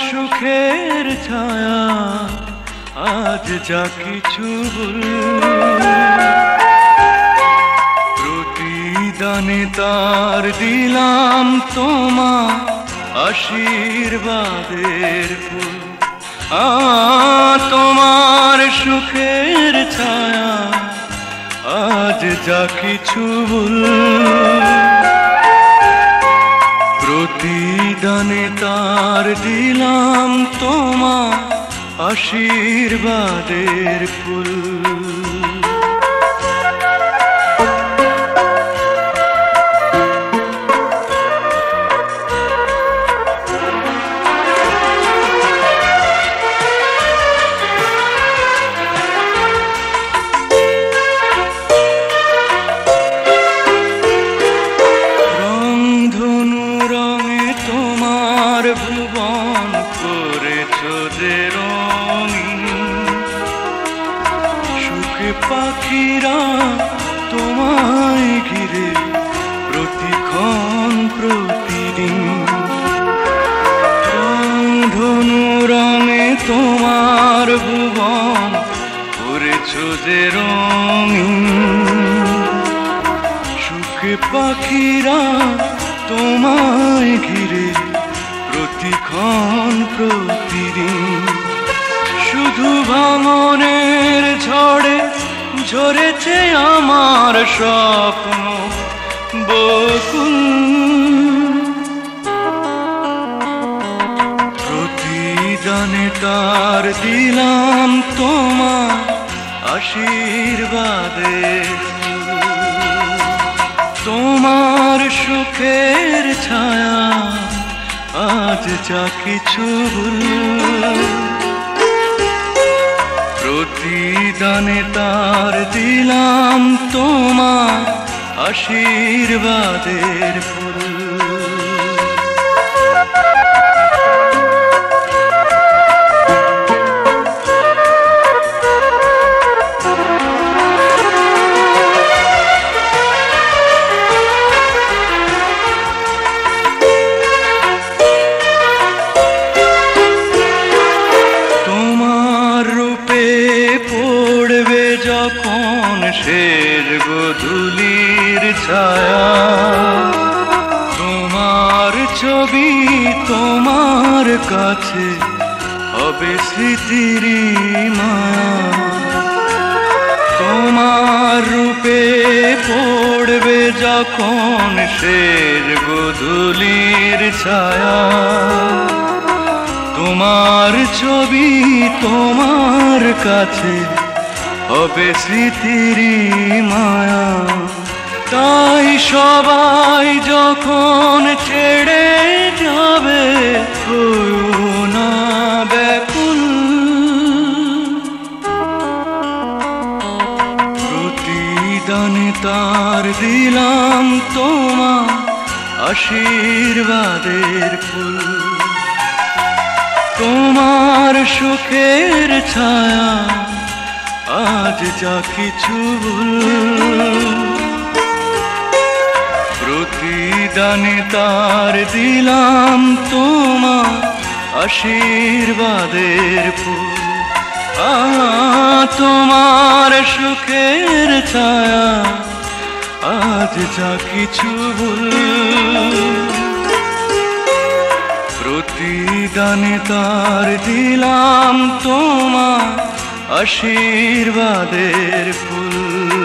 সুখের ছায়া আজ যা কিছু প্রতিদানে তার দিলাম তোমার আশীর্বাদের ফুল। তোমার সুখের ছায়া আজ যা কিছু প্রতিদানে তার দিলাম তোমার আশীর্বাদের ফুল। ভুবন করেছ যে রঙিন, সুখে পাখিরা তোমায় ঘিরে প্রতিক্ষণ প্রতিদিন। ধনু রঙে তোমার ভুবন করেছ যে রঙিন, সুখে পাখিরা তোমায় ঘিরে প্রতিক্ষণ প্রতিদিন। শুধু ভাঙনের ঝড়ে ঝরেছে আমার স্বপ্ন বকুল। প্রতিদানে তার দিলাম তোমার আশীর্বাদের ফুল। তোমার সুখের ছায়া আজ যা কিছু প্রতিদানে তার দিলাম তোমার আশীর্বাদের ফুল। পড়বে যখন শেষ গোধূলির ছায়া, তোমার ছবি তোমার কাছে হবে স্মৃতির মায়া। তোমার রূপে পড়বে যখন শেষ গোধূলির ছায়া, তোমার ছবি তোমার কাছে হবে স্মৃতির মায়া। তাই সবাই যখন ছেড়ে যাবে হয়ো না ব্যাকুল। প্রতিদানে তার দিলাম তোমার আশীর্বাদের ফুল। তোমার সুখের ছায়া আজ যা কিছু প্রতিদানে তার দিলাম তোমার আশীর্বাদের ফুল। তোমার সুখের ছায়া আজ যা কিছু প্রতিদানে তার দিলাম তোমার আশীর্বাদের ফুল।